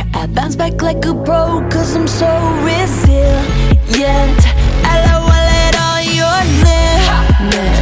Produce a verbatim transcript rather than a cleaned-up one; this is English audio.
I bounce back like a pro, cause I'm so resilient. I love wallet on your limb.